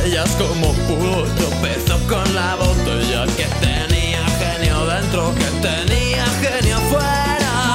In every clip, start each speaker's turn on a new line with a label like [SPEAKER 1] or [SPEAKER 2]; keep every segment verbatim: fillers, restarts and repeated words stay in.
[SPEAKER 1] botellas como pudo. Tropezó con la botella que tenía genio dentro, que tenía genio fuera.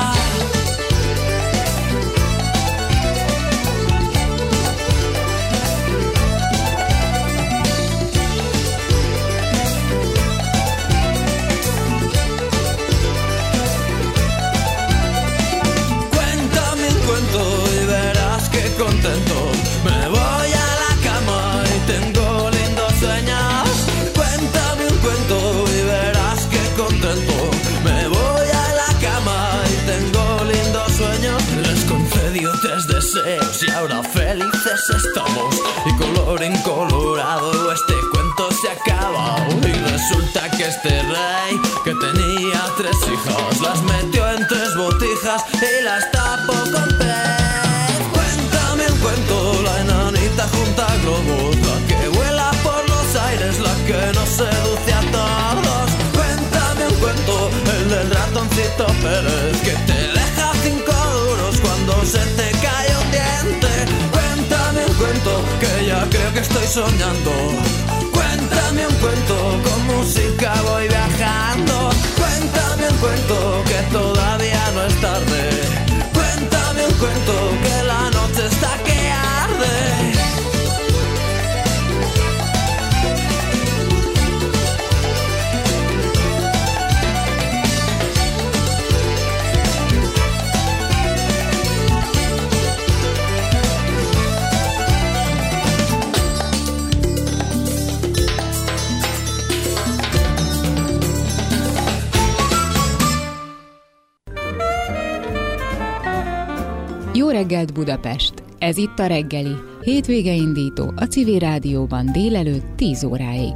[SPEAKER 1] Y verás que contento me voy a la cama y tengo lindos sueños. Cuéntame un cuento y verás que contento me voy a la cama y tengo lindos sueños. Les concedió tres deseos y ahora felices estamos. Y colorín colorado este cuento se acaba. Y resulta que este rey que tenía tres hijas las metió en tres botijas y las tapó con pez. Cuéntame un cuento, la enanita junta globos, la que vuela por los aires, la que nos seduce a todos. Cuéntame un cuento, el del ratoncito Pérez, que te deja cinco duros cuando se te cae un diente. Cuéntame un cuento, que ya creo que estoy soñando. Cuéntame un cuento, con música voy viajando. Cuéntame un cuento, que todavía no es tarde. Cuéntame un cuento, que la noche está que arde.
[SPEAKER 2] Jó reggelt Budapest! Ez itt a reggeli, hétvége indító a Civil Rádióban délelőtt tíz óráig.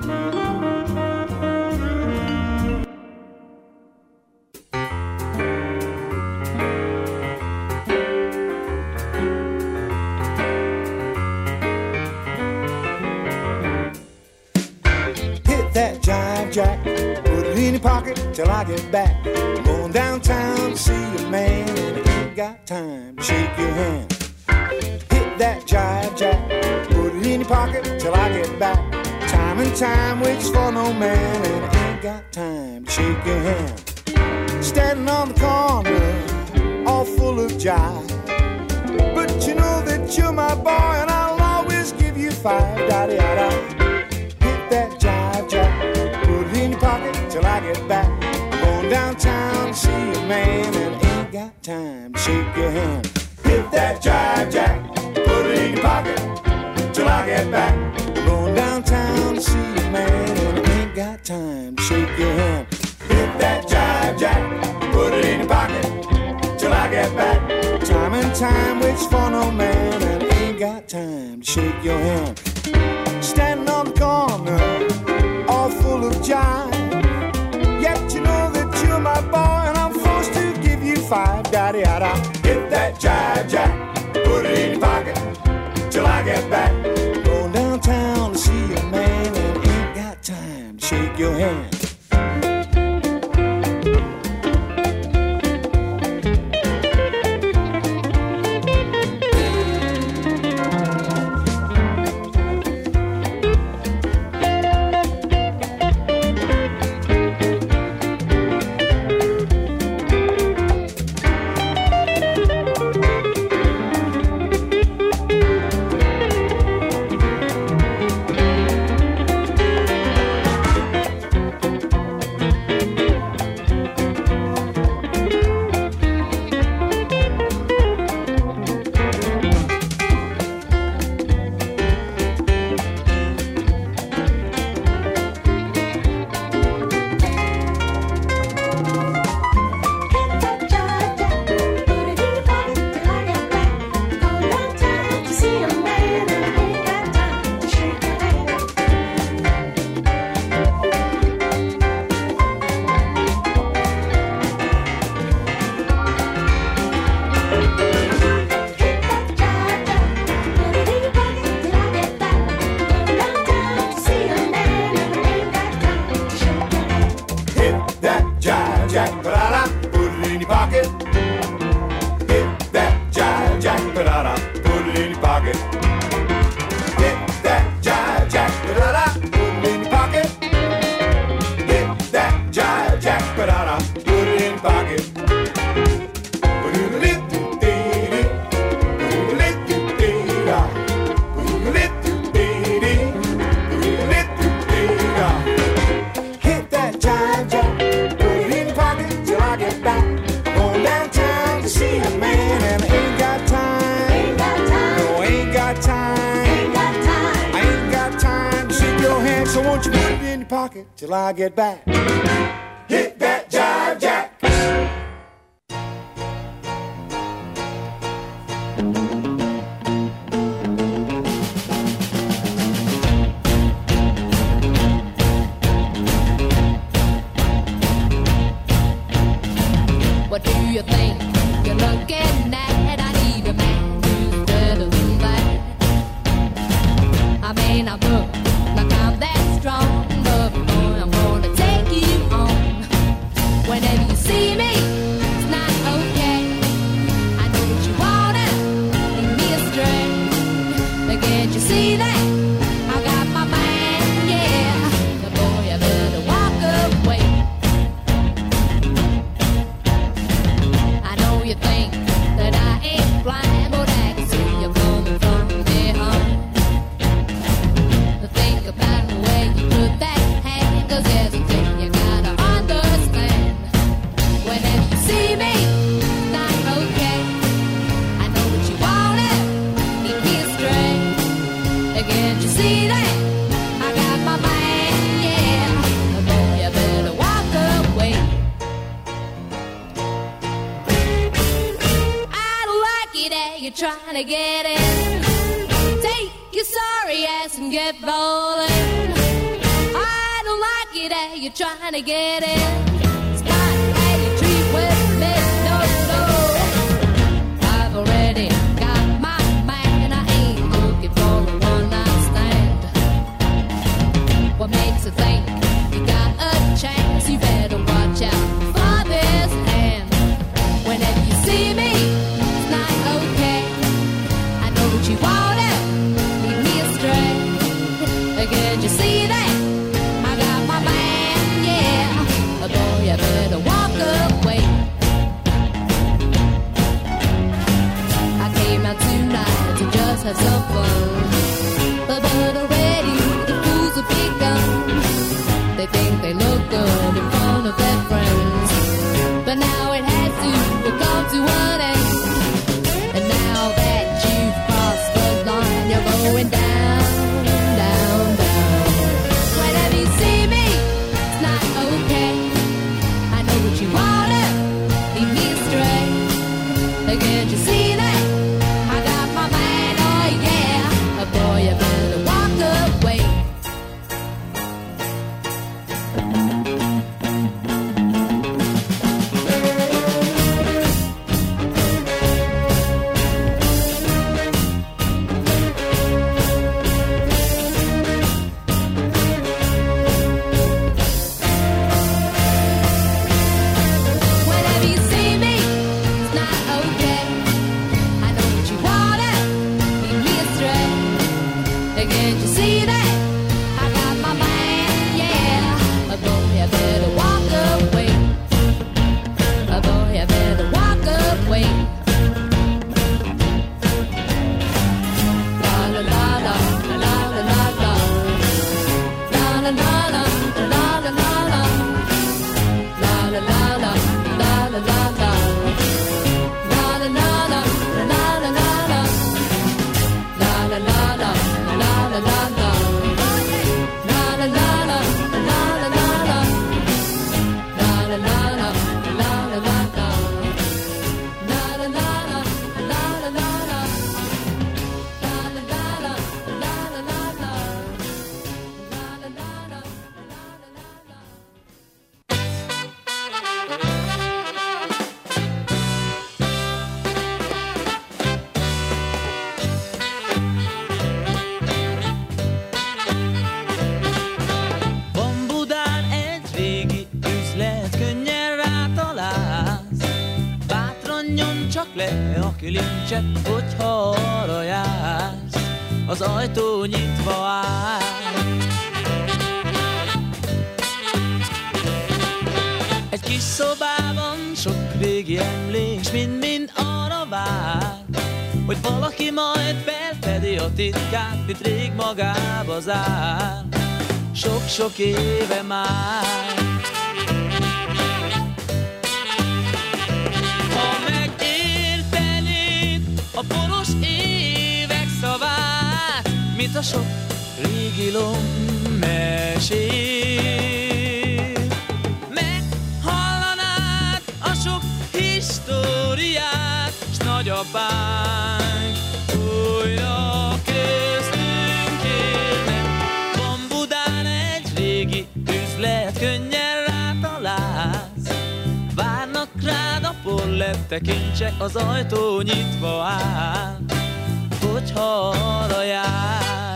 [SPEAKER 3] Hit that jive jack, put it in your pocket till I get back. I'm going downtown to see a man and I ain't got time to shake your hand. Hit that jive jack, put it in your pocket till I get back. Time and time waits for no man and I ain't got time to shake your hand. Standing on the corner, all full of jive, but you know that you're my boy and I'll always give you five. Da-da-da-da. Hit that jive jack, put it in your pocket till I get back. I'm going downtown to see a man and I ain't got time to shake your hand. Hit that jive jack, put it in your pocket till I get back. I'm going downtown to see a man and I ain't got time to shake your hand. Hit that jive jack, put it in your pocket till I get back. Time and time waits for no man and I ain't got time to shake your hand. Standing on the corner, all full of jive, yet you know that you're my boy and I'm forced to give you five. Da-da-da-da. Hit that jive jack, put it in your pocket till I get back. Going downtown to see a man and ain't got time to shake your hand. got time.
[SPEAKER 4] Ain't got time.
[SPEAKER 3] I ain't got time to shake your hand, so won't you put it in your pocket till I get back. Hit that jive jack.
[SPEAKER 4] What do you think you're looking at? I need a man who's better than that. I may not look like I'm that strong, but boy, I'm gonna take you on. Whenever you see me, it's not okay. I know what you wanna lead me astray. But can't you see that I got my man? Yeah, but boy, you better walk away. You think that I ain't blind, but I can see you coming from behind. Think about the way you put that hand, 'cause there's a thing you gotta understand. Whenever you see me, it's not okay. I know what you wanna lead me astray. Can't you see that I got my man? Yeah, boy, you better walk away. You're trying to get in. Take your sorry ass and get bowling. I don't like it that you're trying to get in. It's not how you treat with me, no, no. I've already got my man. I ain't looking for a one night stand. What makes you think you got a chance? You better watch out for this hand. Whenever you see me, it's not okay. You wanna lead me astray. Can't you see that I got my man? Yeah, boy, you better walk away. I came out tonight to just have some fun, but already the fools have begun. They think they look good in front of their friends, but now it has to come to an end. And now that you've crossed the line, you're going down, down, down. Whenever you see me, it's not okay. I know what you wanna lead me astray. Can't you see that I got my man? Oh yeah, boy, you better walk away.
[SPEAKER 1] Aki lincset, hogyha arra jársz, az ajtó nyitva áll. Egy kis szobában sok régi emlék, s mind-mind arra vár, hogy valaki majd felfedi a titkát, mit rég magába zár. Sok-sok éve már. Ha megértenéd a poros évek szavát, mint a sok régi lommesél. Meghallanád a sok históriát, s nagyapánk újra köztünk élne. Van Budán egy régi üzlet, könnyen rátalálsz. Várnak rád a pollettek, kincsek, az ajtó nyitva áll, hogyha arra jársz.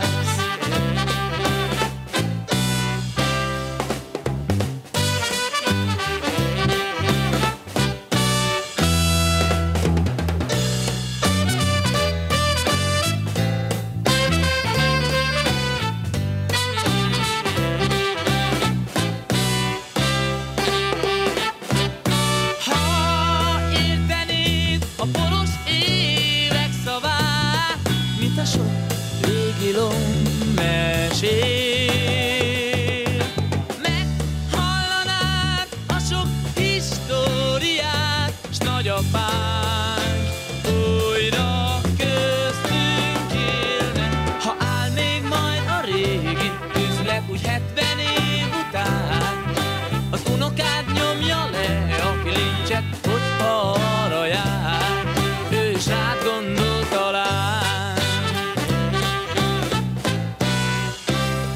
[SPEAKER 1] Meghallanád a sok históriát, s nagyapánk újra köztünk élne. Ha áll még majd a régi üzlet, úgy hetven év után, az unokád nyomja le a kilincset, hogyha arra jár, ő is rád gondol talán.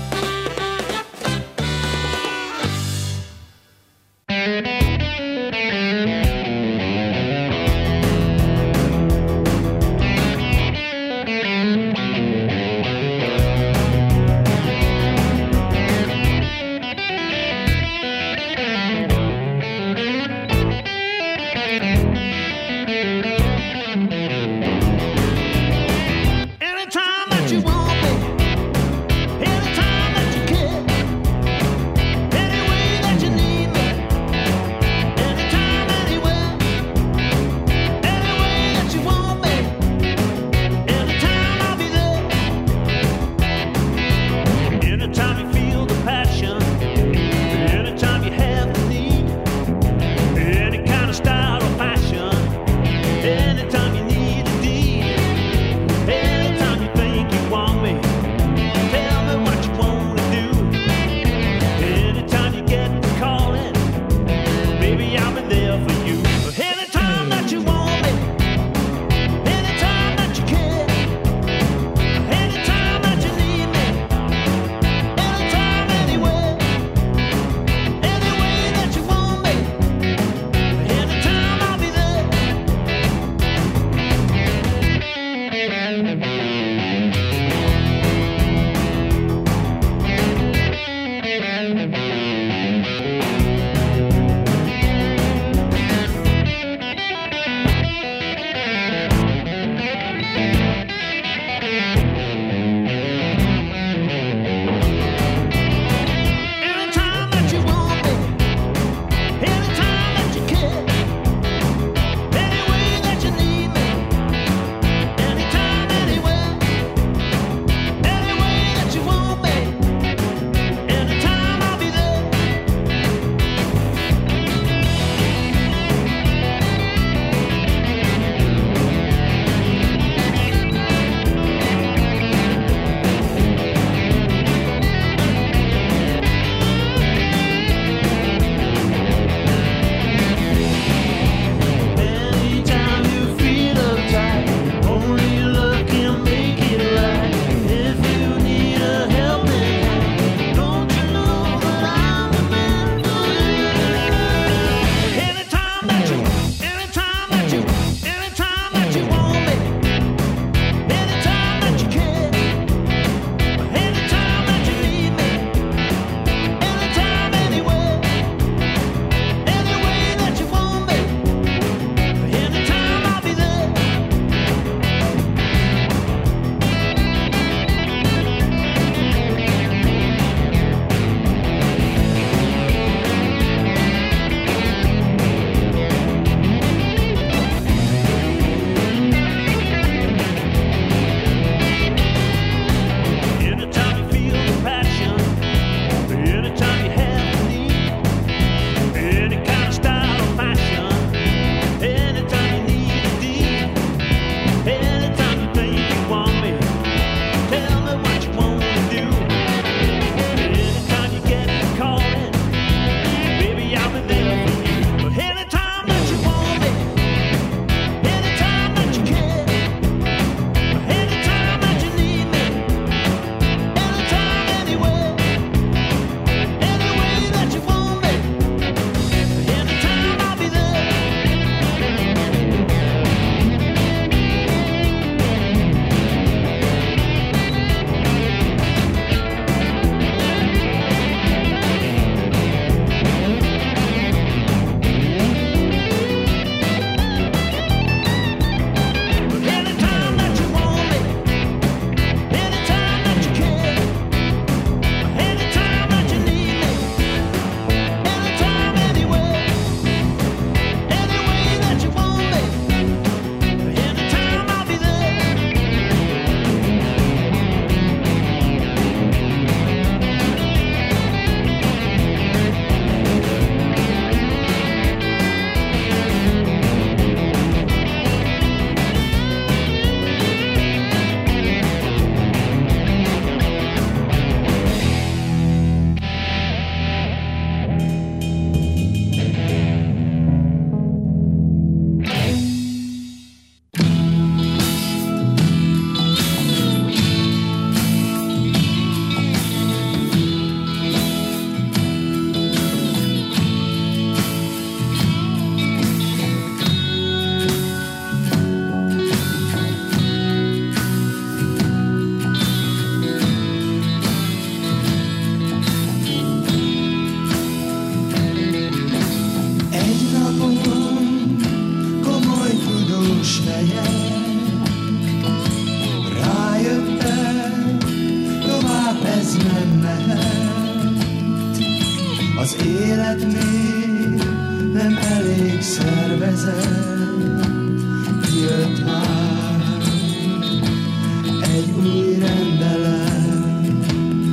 [SPEAKER 5] élet még nem elég szervezet, jött már egy új rendelet.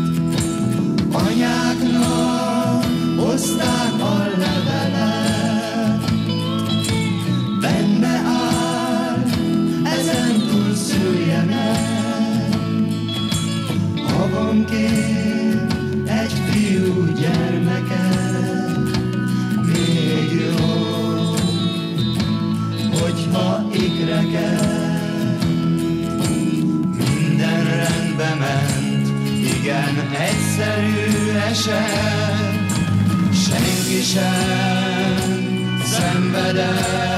[SPEAKER 5] Anyáknak hozták a levelet, benne áll, ezentúl szüljenek. Havonként egy fiú gyermeket, még jó, hogyha ikreket. Minden rendbe ment, igen, egyszerű eset, senki sem szenvedett,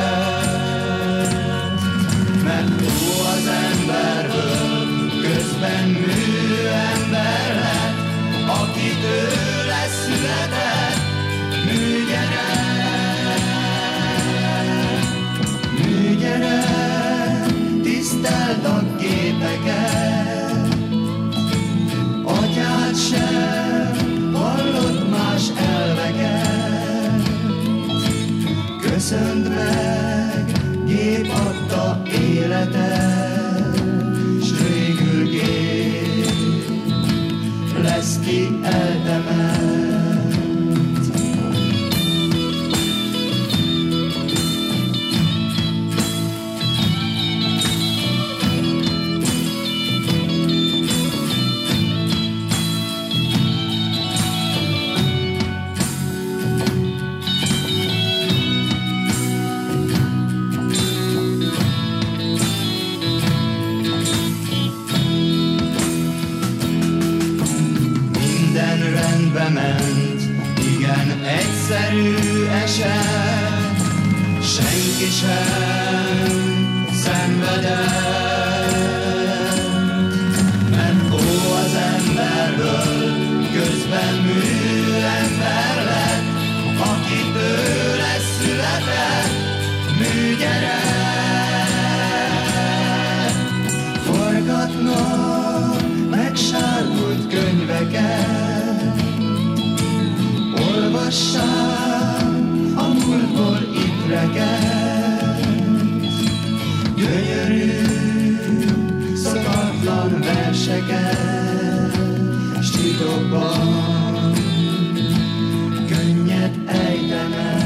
[SPEAKER 5] mert jó az emberből közben műember lett, aki tőle született, műgyerek, műgyerek, tiszteld a gépeket, atyád sem hallott más elveket, köszönd meg, gép adta életet, s végül gép lesz, ki eltemet. Ment, igen, egyszerű eset, senki sem szenvedett, mert ó az emberből közben műember lett, aki tőle született, műgyerek. Forgatnak megsárgult könyveket, olvassák a múltból ikreket, gyönyörű, szokatlan verseket, s titokban könnyet ejtenek.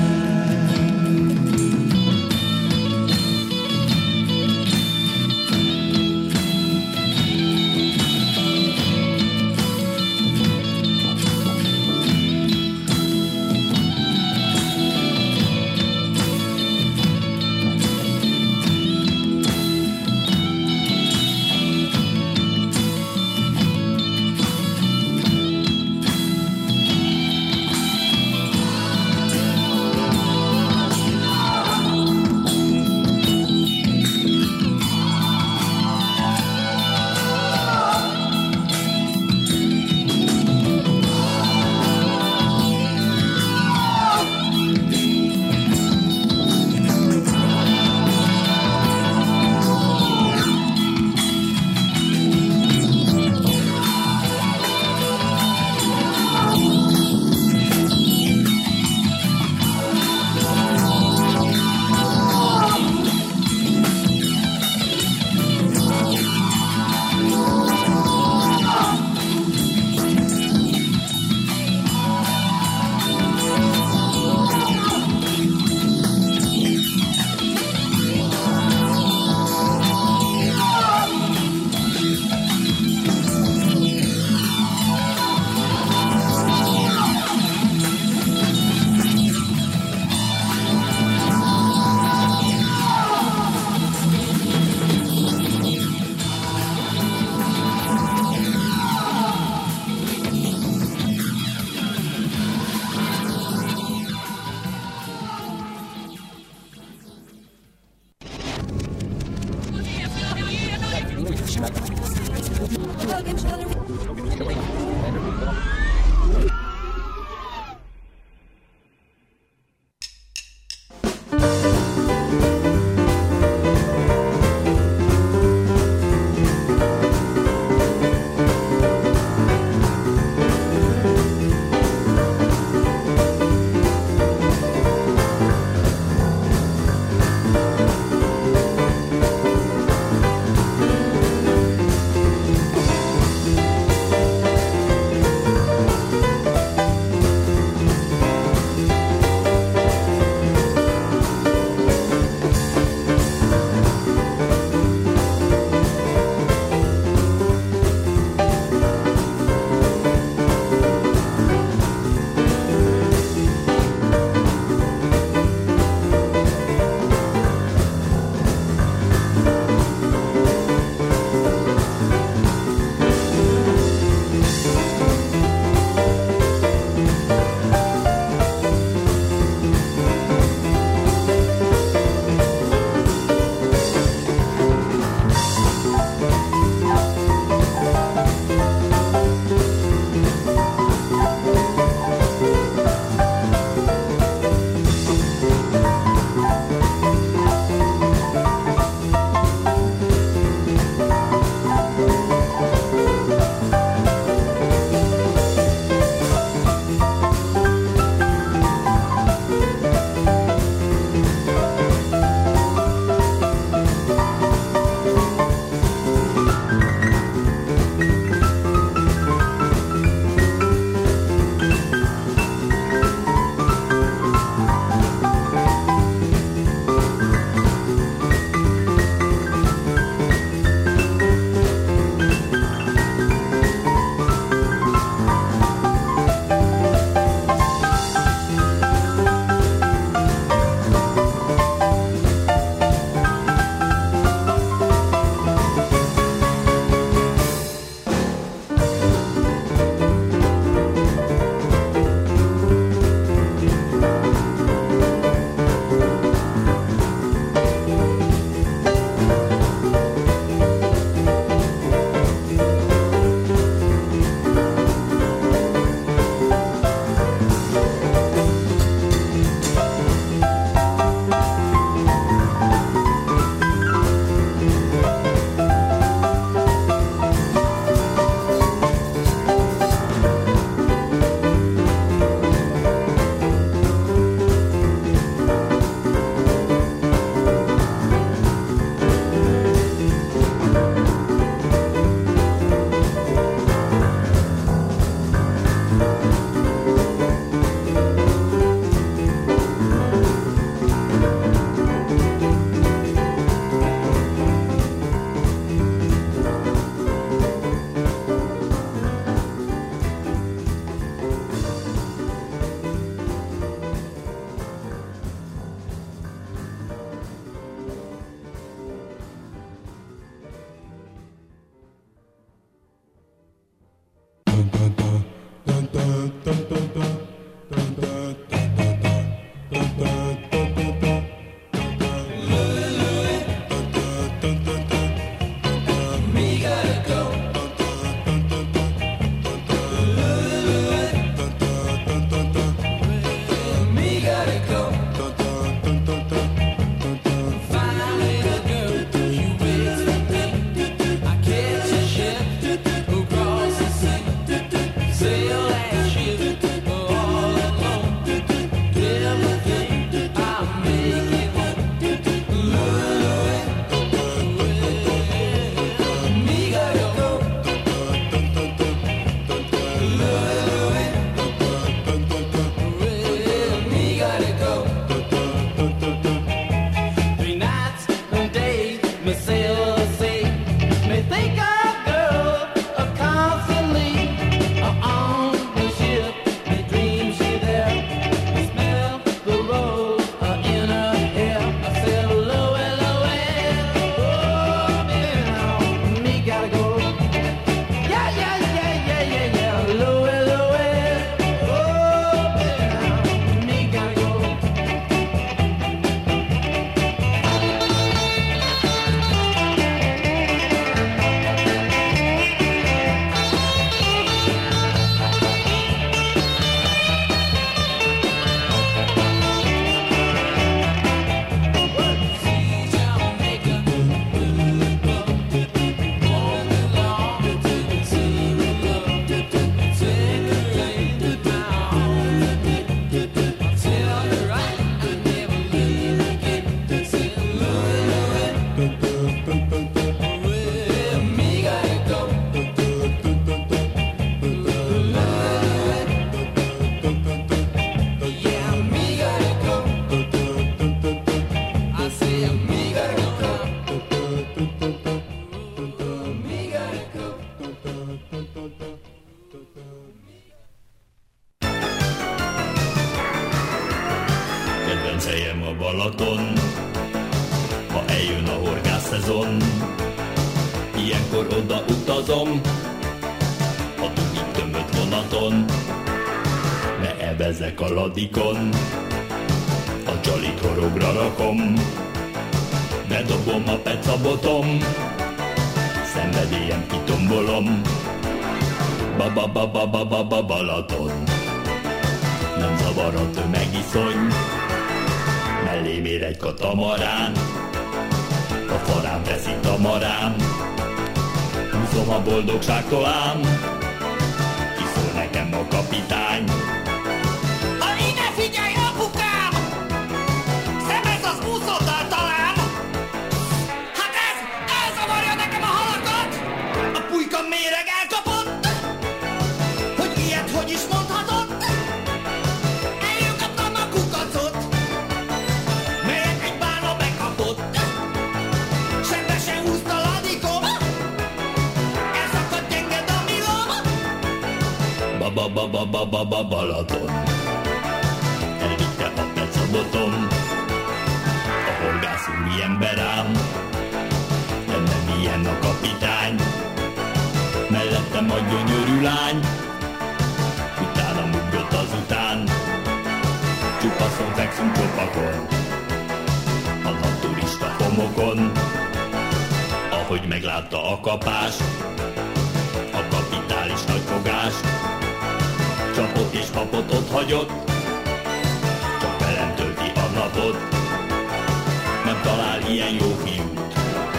[SPEAKER 6] Balaton, ha eljön a horgász szezon, ilyenkor oda utazom, a dugig tömött vonaton, ne evezek a ladikon, a csalit horogra rakom, bedobom a pecabotom, szenvedélyem kitombolom, ba-ba-ba-ba-ba-ba Balaton. Nem zavar a tömegiszony, mellém ér egy katamarán, a farám veszik tamarám, húzom a boldogságtól ám, kiszól nekem a kapitány.
[SPEAKER 7] Ha ide figyelj, apukám! Szemez az úszoddal talán! Hát ez, elzavarja nekem a halakat! A pulyka méreg elkapott! Hogy ilyet hogy is mondhatott? Eljökaptam a kukacot, melyet egy bálna bekapott. Semmesen húzta ladikom, elszakadt gyenge damilom.
[SPEAKER 6] Ba-ba-ba-ba-ba-ba Balaton. Elvitte a pecabotom, a horgász úri ember ám, de nem ilyen a kapitány. Mellettem a gyönyörű lány, utána ugrott azután, csupaszon fekszünk csopakon, a naturista homokon. Ahogy meglátta a kapást, a kapitális nagyfogást, csapott és papot ott hagyott, csak velem tölti a napot, nem talál ilyen jó fiút.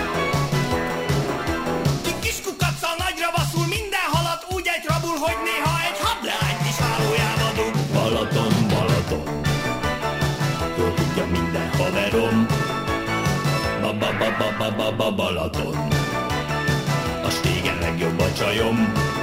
[SPEAKER 7] Ki kis kukacsal nagyra baszul, minden halat úgy egy rabul, hogy néha egy hableányt is hálójába dug.
[SPEAKER 6] Balaton, Balaton, jól tudja minden haverom, ba-ba-ba-ba-ba-ba Balaton, a stégen legjobb a csajom.